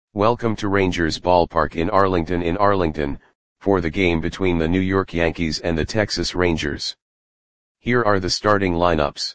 Welcome to Rangers Ballpark in Arlington, for the game between the New York Yankees and the Texas Rangers. Here are the starting lineups.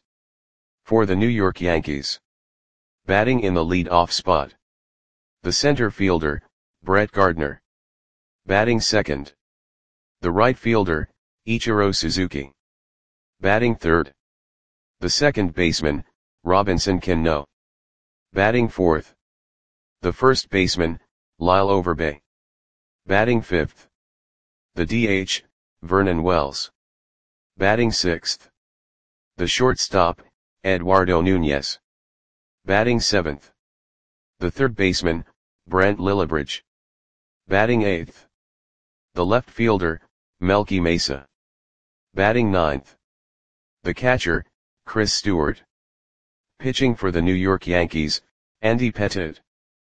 For the New York Yankees. Batting in the lead-off spot. The center fielder, Brett Gardner. Batting second. The right fielder, Ichiro Suzuki. Batting third. The second baseman, Robinson Cano. Batting fourth. The first baseman, Lyle Overbay. Batting fifth. The DH, Vernon Wells. Batting sixth. The shortstop, Eduardo Nunez. Batting seventh. The third baseman, Brent Lillibridge. Batting eighth. The left fielder, Melky Mesa. Batting ninth. The catcher, Chris Stewart. Pitching for the New York Yankees, Andy Pettitte.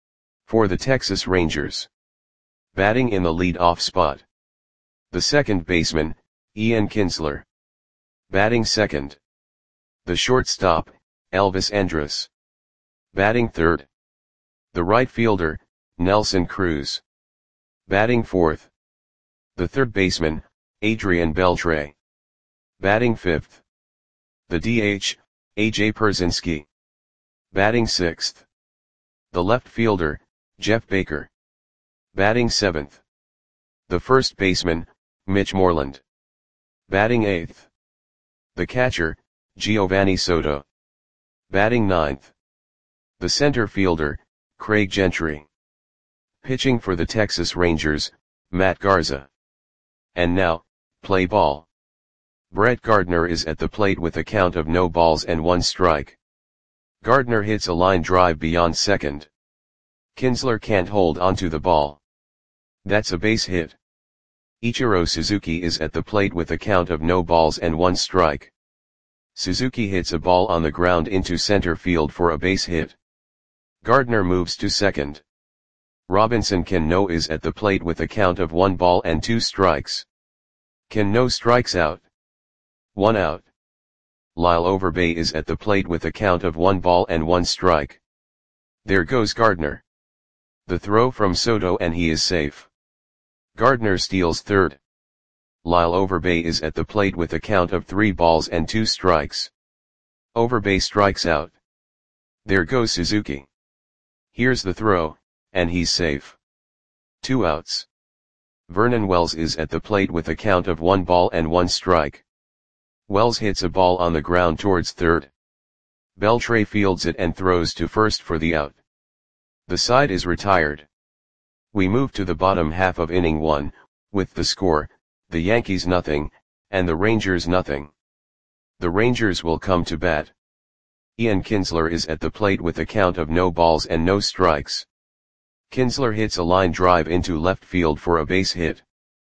For the Texas Rangers. Batting in the lead-off spot. The second baseman, Ian Kinsler. Batting second. The shortstop, Elvis Andrus. Batting third. The right fielder, Nelson Cruz. Batting fourth. The third baseman, Adrian Beltre. Batting fifth. The DH, A.J. Pierzynski. Batting sixth. The left fielder, Jeff Baker. Batting seventh. The first baseman, Mitch Moreland. Batting eighth. The catcher, Giovanni Soto. Batting ninth. The center fielder, Craig Gentry. Pitching for the Texas Rangers, Matt Garza. And now, play ball. Brett Gardner is at the plate with a count of no balls and one strike. Gardner hits a line drive beyond second. Kinsler can't hold onto the ball. That's a base hit. Ichiro Suzuki is at the plate with a count of no balls and one strike. Suzuki hits a ball on the ground into center field for a base hit. Gardner moves to second. Robinson Cano is at the plate with a count of 1 ball and 2 strikes. Cano strikes out. 1 out. Lyle Overbay is at the plate with a count of 1 ball and 1 strike. There goes Gardner. The throw from Soto and he is safe. Gardner steals third. Lyle Overbay is at the plate with a count of 3 balls and 2 strikes. Overbay strikes out. There goes Suzuki. Here's the throw, and he's safe. 2 outs. Vernon Wells is at the plate with a count of 1 ball and 1 strike. Wells hits a ball on the ground towards third. Beltre fields it and throws to first for the out. The side is retired. We move to the bottom half of inning 1, with the score, the Yankees nothing, and the Rangers nothing. The Rangers will come to bat. Ian Kinsler is at the plate with a count of no balls and no strikes. Kinsler hits a line drive into left field for a base hit.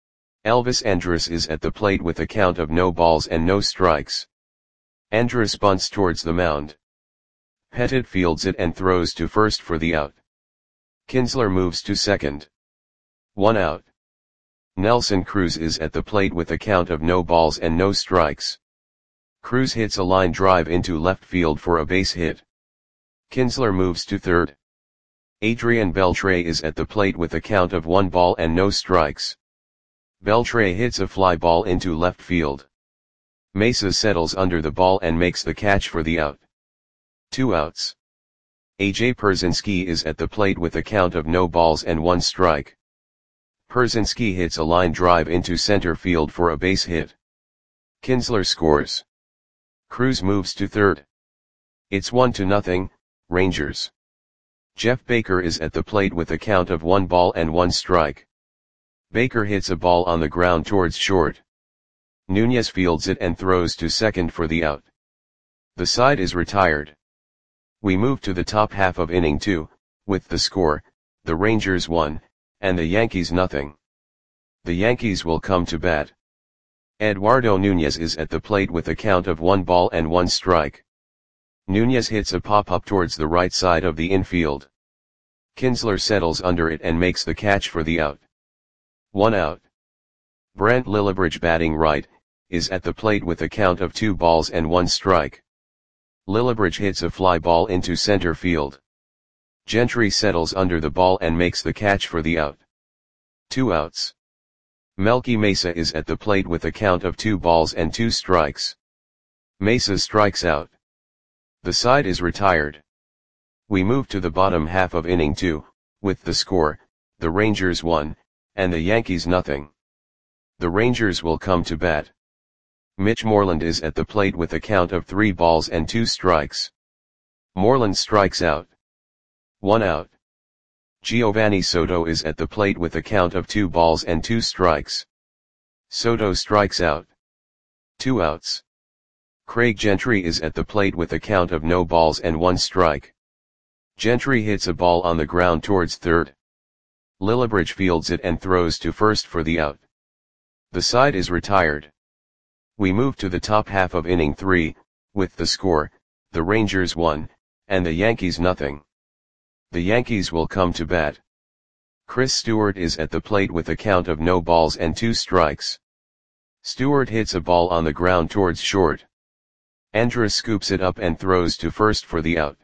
Elvis Andrus is at the plate with a count of no balls and no strikes. Andrus bunts towards the mound. Pettitte fields it and throws to first for the out. Kinsler moves to second. 1 out. Nelson Cruz is at the plate with a count of no balls and no strikes. Cruz hits a line drive into left field for a base hit. Kinsler moves to third. Adrian Beltre is at the plate with a count of 1 ball and no strikes. Beltre hits a fly ball into left field. Mesa settles under the ball and makes the catch for the out. 2 outs. A.J. Pierzynski is at the plate with a count of no balls and 1 strike. Pierzynski hits a line drive into center field for a base hit. Kinsler scores. Cruz moves to third. It's 1-0, Rangers. Jeff Baker is at the plate with a count of 1 ball and 1 strike. Baker hits a ball on the ground towards short. Nunez fields it and throws to second for the out. The side is retired. We move to the top half of inning 2, with the score, the Rangers 1, and the Yankees nothing. The Yankees will come to bat. Eduardo Nunez is at the plate with a count of 1 ball and 1 strike. Nunez hits a pop-up towards the right side of the infield. Kinsler settles under it and makes the catch for the out. 1 out. Brent Lillibridge batting right, is at the plate with a count of 2 balls and 1 strike. Lillibridge hits a fly ball into center field. Gentry settles under the ball and makes the catch for the out. 2 outs. Melky Mesa is at the plate with a count of 2 balls and 2 strikes. Mesa strikes out. The side is retired. We move to the bottom half of inning 2, with the score, the Rangers 1, and the Yankees nothing. The Rangers will come to bat. Mitch Moreland is at the plate with a count of 3 balls and 2 strikes. Moreland strikes out. 1 out. Giovanni Soto is at the plate with a count of 2 balls and 2 strikes. Soto strikes out. 2 outs. Craig Gentry is at the plate with a count of no balls and 1 strike. Gentry hits a ball on the ground towards third. Lillibridge fields it and throws to first for the out. The side is retired. We move to the top half of inning 3, with the score, the Rangers 1, and the Yankees nothing. The Yankees will come to bat. Chris Stewart is at the plate with a count of no balls and 2 strikes. Stewart hits a ball on the ground towards short. Andrus scoops it up and throws to first for the out.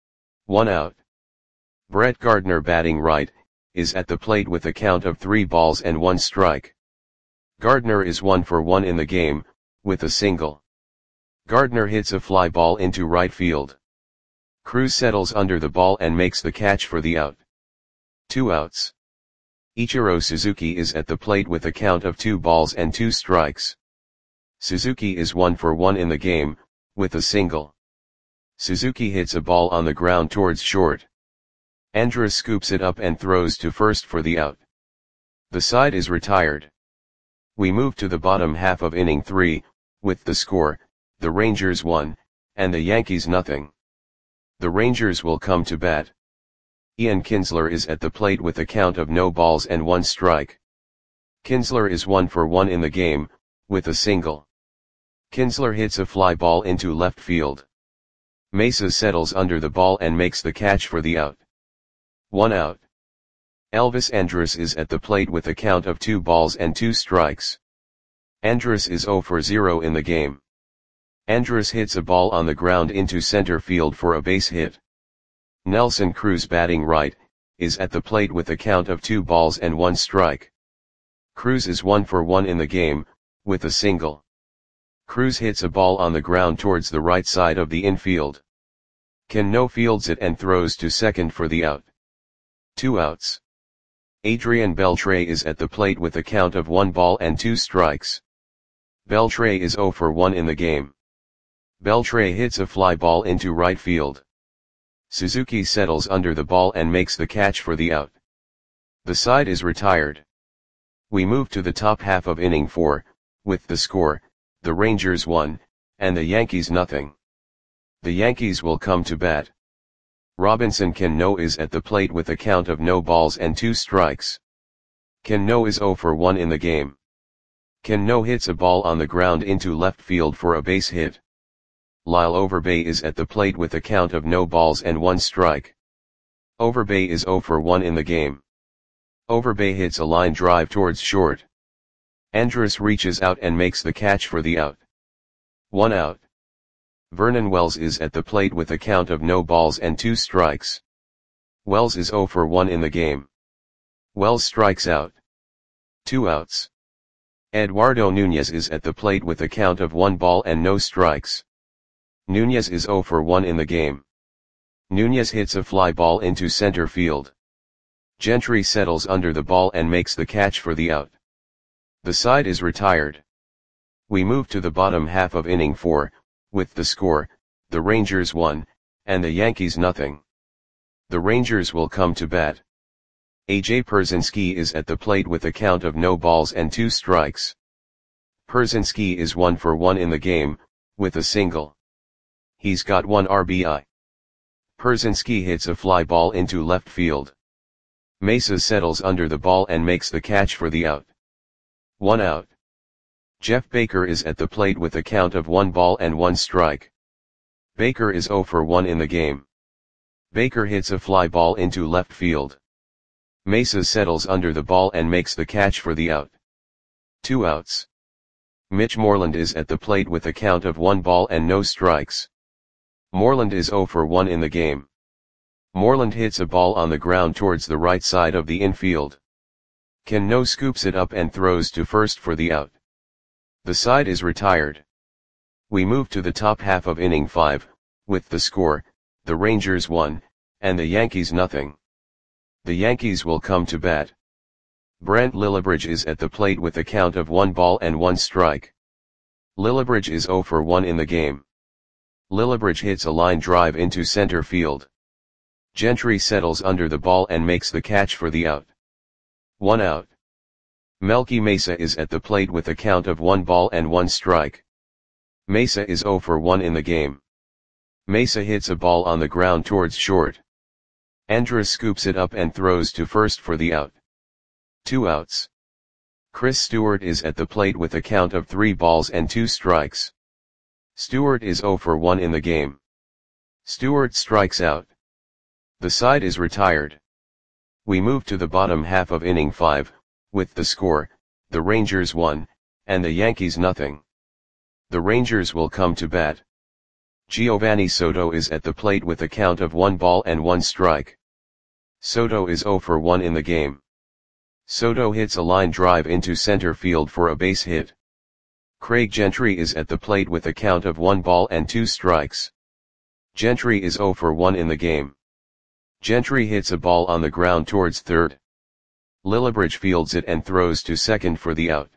1 out. Brett Gardner, batting right, is at the plate with a count of 3 balls and 1 strike. Gardner is 1 for 1 in the game, with a single. Gardner hits a fly ball into right field. Cruz settles under the ball and makes the catch for the out. 2 outs. Ichiro Suzuki is at the plate with a count of 2 balls and 2 strikes. Suzuki is 1 for 1 in the game, with a single. Suzuki hits a ball on the ground towards short. Andrus scoops it up and throws to first for the out. The side is retired. We move to the bottom half of inning 3, with the score, the Rangers 1, and the Yankees nothing. The Rangers will come to bat. Ian Kinsler is at the plate with a count of no balls and 1 strike. Kinsler is 1 for 1 in the game, with a single. Kinsler hits a fly ball into left field. Mesa settles under the ball and makes the catch for the out. 1 out. Elvis Andrus is at the plate with a count of 2 balls and 2 strikes. Andrus is 0 for 0 in the game. Andrus hits a ball on the ground into center field for a base hit. Nelson Cruz, batting right, is at the plate with a count of 2 balls and 1 strike. Cruz is 1 for 1 in the game, with a single. Cruz hits a ball on the ground towards the right side of the infield. Cano fields it and throws to second for the out. 2 outs. Adrian Beltre is at the plate with a count of 1 ball and 2 strikes. Beltre is 0 for 1 in the game. Beltre hits a fly ball into right field. Suzuki settles under the ball and makes the catch for the out. The side is retired. We move to the top half of inning 4, with the score, the Rangers 1, and the Yankees nothing. The Yankees will come to bat. Robinson Cano is at the plate with a count of no balls and 2 strikes. Cano is 0 for 1 in the game. Cano hits a ball on the ground into left field for a base hit. Lyle Overbay is at the plate with a count of no balls and 1 strike. Overbay is 0 for 1 in the game. Overbay hits a line drive towards short. Andrus reaches out and makes the catch for the out. 1 out. Vernon Wells is at the plate with a count of no balls and 2 strikes. Wells is 0 for 1 in the game. Wells strikes out. 2 outs. Eduardo Nunez is at the plate with a count of 1 ball and no strikes. Nunez is 0 for 1 in the game. Nunez hits a fly ball into center field. Gentry settles under the ball and makes the catch for the out. The side is retired. We move to the bottom half of inning 4, with the score, the Rangers 1, and the Yankees nothing. The Rangers will come to bat. AJ Pierzynski is at the plate with a count of no balls and 2 strikes. Pierzynski is 1 for 1 in the game, with a single. He's got 1 RBI. Pierzynski hits a fly ball into left field. Mesa settles under the ball and makes the catch for the out. 1 out. Jeff Baker is at the plate with a count of 1 ball and 1 strike. Baker is 0 for 1 in the game. Baker hits a fly ball into left field. Mesa settles under the ball and makes the catch for the out. 2 outs. Mitch Moreland is at the plate with a count of 1 ball and no strikes. Moreland is 0 for 1 in the game. Moreland hits a ball on the ground towards the right side of the infield. Ken No scoops it up and throws to first for the out. The side is retired. We move to the top half of inning 5, with the score, the Rangers 1, and the Yankees nothing. The Yankees will come to bat. Brent Lillibridge is at the plate with a count of 1 ball and 1 strike. Lillibridge is 0 for 1 in the game. Lillibridge hits a line drive into center field. Gentry settles under the ball and makes the catch for the out. 1 out. Melky Mesa is at the plate with a count of 1 ball and 1 strike. Mesa is 0 for 1 in the game. Mesa hits a ball on the ground towards short. Andrus scoops it up and throws to first for the out. 2 outs. Chris Stewart is at the plate with a count of 3 balls and 2 strikes. Stewart is 0 for 1 in the game. Stewart strikes out. The side is retired. We move to the bottom half of inning 5, with the score, the Rangers 1, and the Yankees nothing. The Rangers will come to bat. Giovanni Soto is at the plate with a count of 1 ball and 1 strike. Soto is 0 for 1 in the game. Soto hits a line drive into center field for a base hit. Craig Gentry is at the plate with a count of 1 ball and 2 strikes. Gentry is 0 for 1 in the game. Gentry hits a ball on the ground towards third. Lillibridge fields it and throws to second for the out.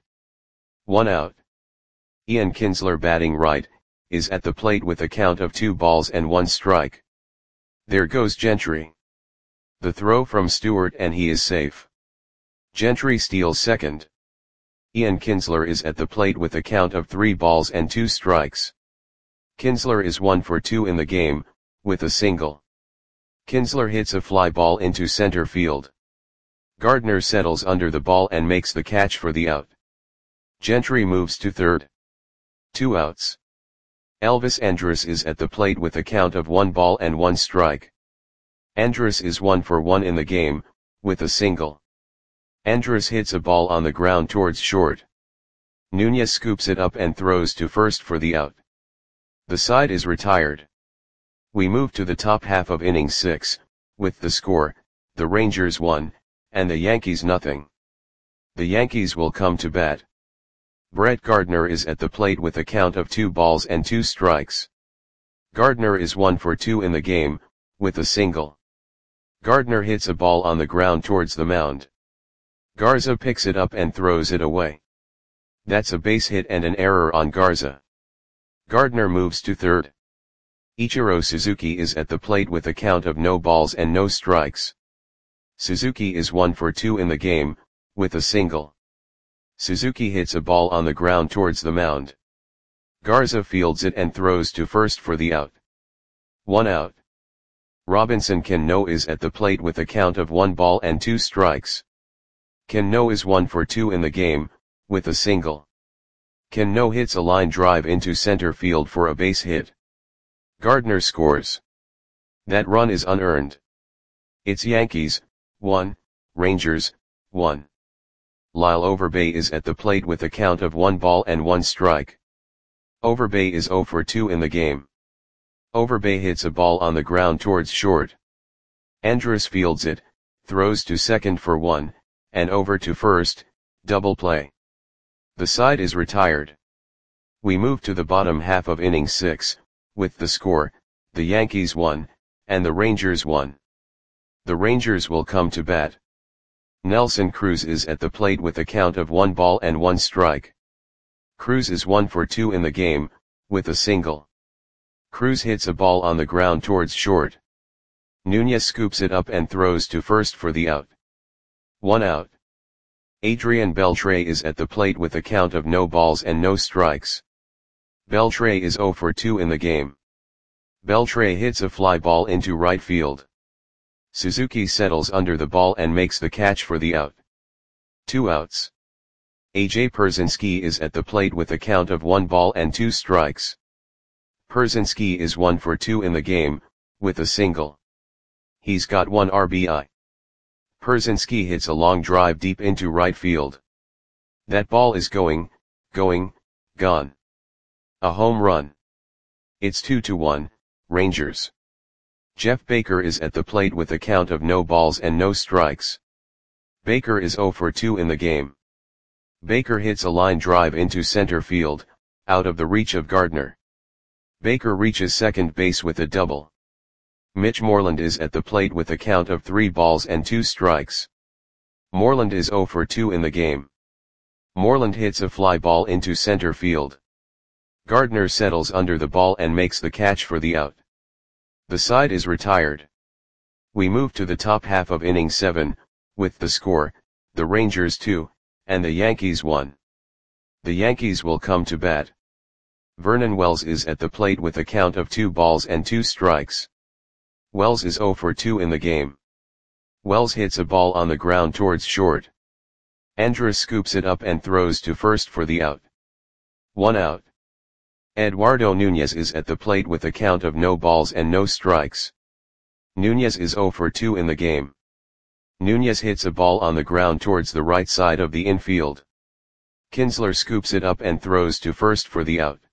1 out. Ian Kinsler, batting right, is at the plate with a count of 2 balls and 1 strike. There goes Gentry. The throw from Stewart and he is safe. Gentry steals second. Ian Kinsler is at the plate with a count of 3 balls and 2 strikes. Kinsler is 1 for 2 in the game, with a single. Kinsler hits a fly ball into center field. Gardner settles under the ball and makes the catch for the out. Gentry moves to third. 2 outs. Elvis Andrus is at the plate with a count of 1 ball and 1 strike. Andrus is 1 for 1 in the game, with a single. Andrus hits a ball on the ground towards short. Nunez scoops it up and throws to first for the out. The side is retired. We move to the top half of inning 6, with the score, the Rangers 1, and the Yankees nothing. The Yankees will come to bat. Brett Gardner is at the plate with a count of 2 balls and 2 strikes. Gardner is 1 for 2 in the game, with a single. Gardner hits a ball on the ground towards the mound. Garza picks it up and throws it away. That's a base hit and an error on Garza. Gardner moves to third. Ichiro Suzuki is at the plate with a count of no balls and no strikes. Suzuki is 1 for 2 in the game, with a single. Suzuki hits a ball on the ground towards the mound. Garza fields it and throws to first for the out. 1 out. Robinson Cano is at the plate with a count of 1 ball and 2 strikes. Cano is 1 for 2 in the game, with a single. Cano hits a line drive into center field for a base hit. Gardner scores. That run is unearned. It's Yankees, 1, Rangers, 1. Lyle Overbay is at the plate with a count of 1 ball and 1 strike. Overbay is 0 for 2 in the game. Overbay hits a ball on the ground towards short. Andrus fields it, throws to second for 1, and over to first, double play. The side is retired. We move to the bottom half of inning 6, with the score, the Yankees 1, and the Rangers 1. The Rangers will come to bat. Nelson Cruz is at the plate with a count of 1 ball and 1 strike. Cruz is 1 for 2 in the game, with a single. Cruz hits a ball on the ground towards short. Nunez scoops it up and throws to first for the out. 1 out. Adrian Beltre is at the plate with a count of no balls and no strikes. Beltre is 0 for 2 in the game. Beltre hits a fly ball into right field. Suzuki settles under the ball and makes the catch for the out. 2 outs. AJ Pierzynski is at the plate with a count of 1 ball and 2 strikes. Pierzynski is 1 for 2 in the game, with a single. He's got 1 RBI. Pierzynski hits a long drive deep into right field. That ball is gone. A home run. It's 2-1, Rangers. Jeff Baker is at the plate with a count of no balls and no strikes. Baker is 0 for 2 in the game. Baker hits a line drive into center field, out of the reach of Gardner. Baker reaches second base with a double. Mitch Moreland is at the plate with a count of 3 balls and 2 strikes. Moreland is 0 for 2 in the game. Moreland hits a fly ball into center field. Gardner settles under the ball and makes the catch for the out. The side is retired. We move to the top half of inning 7, with the score, the Rangers 2, and the Yankees 1. The Yankees will come to bat. Vernon Wells is at the plate with a count of 2 balls and 2 strikes. Wells is 0 for 2 in the game. Wells hits a ball on the ground towards short. Andrus scoops it up and throws to first for the out. 1 out. Eduardo Nunez is at the plate with a count of no balls and no strikes. Nunez is 0 for 2 in the game. Nunez hits a ball on the ground towards the right side of the infield. Kinsler scoops it up and throws to first for the out.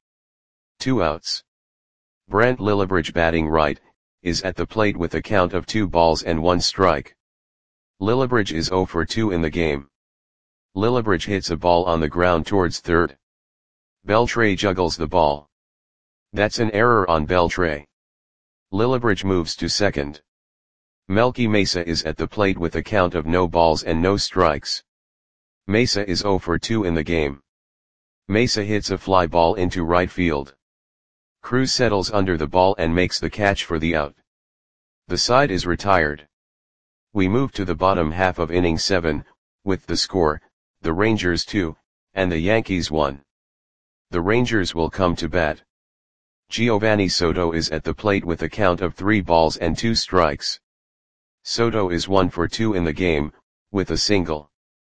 2 outs. Brant Lillibridge, batting right, is at the plate with a count of 2 balls and 1 strike. Lillibridge is 0 for 2 in the game. Lillibridge hits a ball on the ground towards third. Beltre juggles the ball. That's an error on Beltre. Lillibridge moves to second. Melky Mesa is at the plate with a count of no balls and no strikes. Mesa is 0 for 2 in the game. Mesa hits a fly ball into right field. Cruz settles under the ball and makes the catch for the out. The side is retired. We move to the bottom half of inning 7, with the score, the Rangers 2, and the Yankees 1. The Rangers will come to bat. Giovanni Soto is at the plate with a count of 3 balls and 2 strikes. Soto is 1 for 2 in the game, with a single.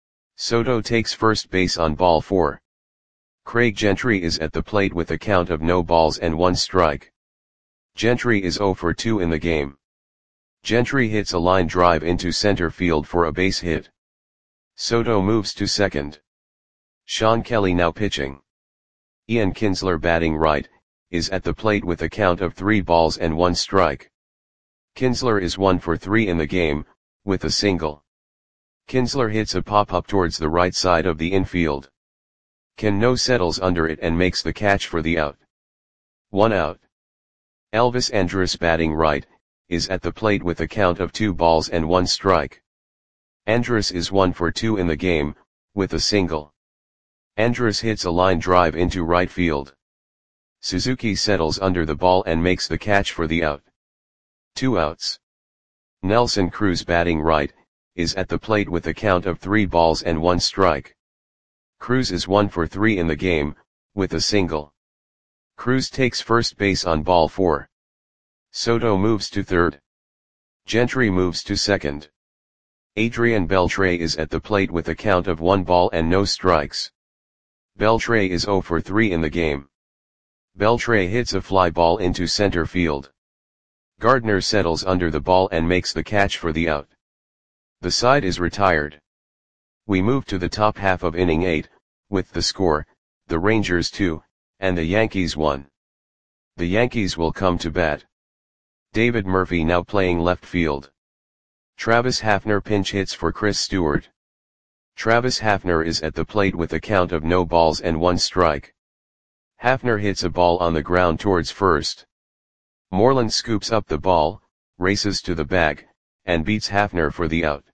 Soto takes first base on ball 4. Craig Gentry is at the plate with a count of no balls and 1 strike. Gentry is 0 for 2 in the game. Gentry hits a line drive into center field for a base hit. Soto moves to second. Sean Kelly now pitching. Ian Kinsler, batting right, is at the plate with a count of 3 balls and 1 strike. Kinsler is 1 for 3 in the game, with a single. Kinsler hits a pop-up towards the right side of the infield. Cano settles under it and makes the catch for the out. 1 out. Elvis Andrus, batting right, is at the plate with a count of 2 balls and 1 strike. Andrus is 1 for 2 in the game, with a single. Andrus hits a line drive into right field. Suzuki settles under the ball and makes the catch for the out. 2 outs. Nelson Cruz, batting right, is at the plate with a count of 3 balls and 1 strike. Cruz is 1 for 3 in the game, with a single. Cruz takes first base on ball 4. Soto moves to third. Gentry moves to second. Adrian Beltre is at the plate with a count of 1 ball and no strikes. Beltre is 0 for 3 in the game. Beltre hits a fly ball into center field. Gardner settles under the ball and makes the catch for the out. The side is retired. We move to the top half of inning 8, with the score, the Rangers 2, and the Yankees 1. The Yankees will come to bat. David Murphy now playing left field. Travis Hafner pinch hits for Chris Stewart. Travis Hafner is at the plate with a count of no balls and 1 strike. Hafner hits a ball on the ground towards first. Moreland scoops up the ball, races to the bag, and beats Hafner for the out.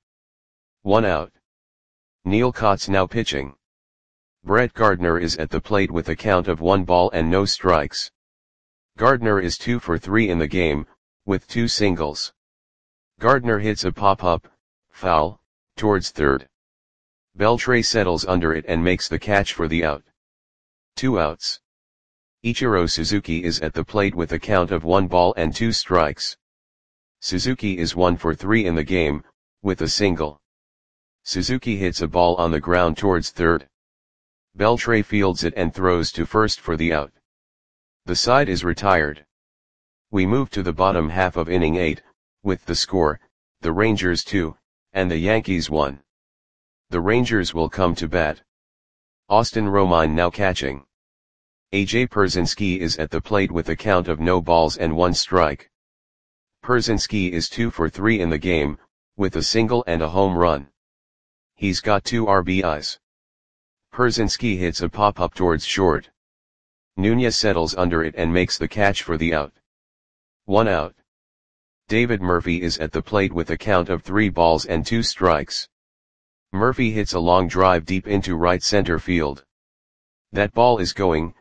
1 out. Neil Kotz now pitching. Brett Gardner is at the plate with a count of 1 ball and no strikes. Gardner is 2 for 3 in the game, with 2 singles. Gardner hits a pop-up, foul, towards third. Beltre settles under it and makes the catch for the out. 2 outs. Ichiro Suzuki is at the plate with a count of 1 ball and 2 strikes. Suzuki is 1 for 3 in the game, with a single. Suzuki hits a ball on the ground towards third. Beltre fields it and throws to first for the out. The side is retired. We move to the bottom half of inning 8, with the score, the Rangers 2, and the Yankees 1. The Rangers will come to bat. Austin Romine now catching. AJ Pierzynski is at the plate with a count of no balls and 1 strike. Pierzynski is 2 for 3 in the game, with a single and a home run. He's got 2 RBIs. Pierzynski hits a pop-up towards short. Nunez settles under it and makes the catch for the out. 1 out. David Murphy is at the plate with a count of 3 balls and 2 strikes. Murphy hits a long drive deep into right center field. That ball is gone.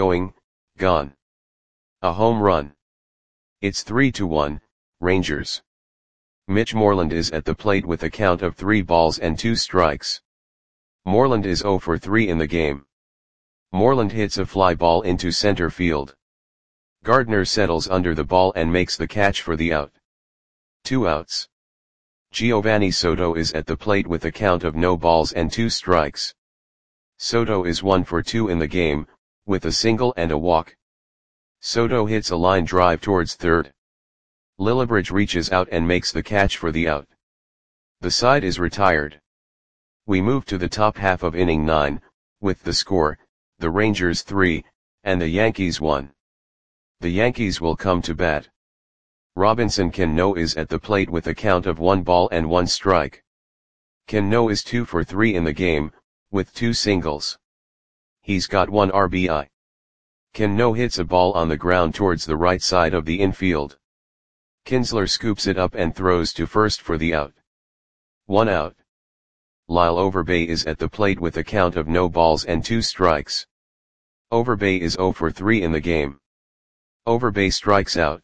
A home run. It's 3-1, Rangers. Mitch Moreland is at the plate with a count of 3 balls and 2 strikes. Moreland is 0 for 3 in the game. Moreland hits a fly ball into center field. Gardner settles under the ball and makes the catch for the out. 2 outs. Giovanni Soto is at the plate with a count of no balls and 2 strikes. Soto is 1 for 2 in the game, with a single and a walk. Soto hits a line drive towards third. Lillibridge reaches out and makes the catch for the out. The side is retired. We move to the top half of inning 9, with the score, the Rangers 3, and the Yankees 1. The Yankees will come to bat. Robinson Cano is at the plate with a count of 1 ball and 1 strike. Cano is 2 for 3 in the game, with 2 singles. He's got 1 RBI. Cano hits a ball on the ground towards the right side of the infield. Kinsler scoops it up and throws to first for the out. 1 out. Lyle Overbay is at the plate with a count of no balls and 2 strikes. Overbay is 0 for 3 in the game. Overbay strikes out.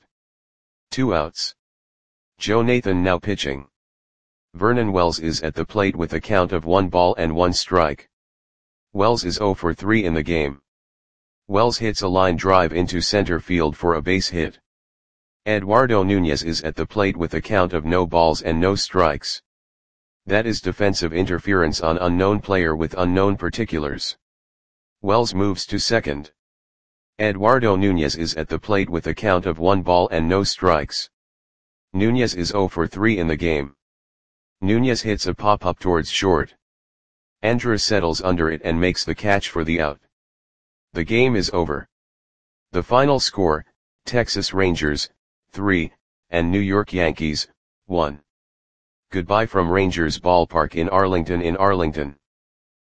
2 outs. Joe Nathan now pitching. Vernon Wells is at the plate with a count of 1 ball and 1 strike. Wells is 0 for 3 in the game. Wells hits a line drive into center field for a base hit. Eduardo Nunez is at the plate with a count of no balls and no strikes. That is defensive interference on unknown player with unknown particulars. Wells moves to second. Eduardo Nunez is at the plate with a count of 1 ball and no strikes. Nunez is 0 for 3 in the game. Nunez hits a pop-up towards short. Andrus settles under it and makes the catch for the out. The game is over. The final score, Texas Rangers, 3, and New York Yankees, 1. Goodbye from Rangers Ballpark in Arlington.